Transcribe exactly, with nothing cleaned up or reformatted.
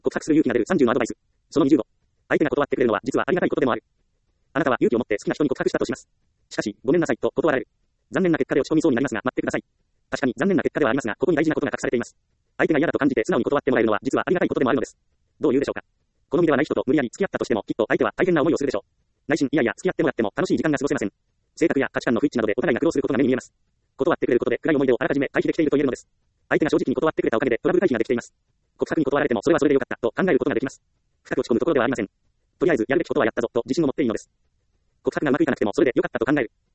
告白する勇気が出るさんじゅうのアドバイス。そのにじゅうご。相手が断ってくれるのは実はありがたいことでもある。あなたは勇気を持って好きな人に告白したとします。しかし、ごめんなさいと断られる。残念な結果で落ち込みそうになりますが、待ってください。確かに残念な結果ではありますが、ここに大事なことが隠されています。相手が嫌だと感じて素直に断ってもらえるのは実はありがたいことでもあるのです。どう言うでしょうか。好みではない人と無理やり付き合ったとしても、きっと相手は大変な思いをするでしょう。内心、いやいや付き合ってもらっても楽しい時間が過ごせません。性格や価値観の不一致などでお互いが苦労することが目に見えます。断ってくれることで暗い思い出をあらかじめ回避できていると言えるのです。相手が正直に断ってくれたおかげでトラブル回避ができています。告白に断られてもそれはそれでよかったと考えることができます。深く落ち込むところではありません。とりあえずやるべきことはやったぞと自信を持っていいのです。告白がうまくいかなくてもそれでよかったと考える。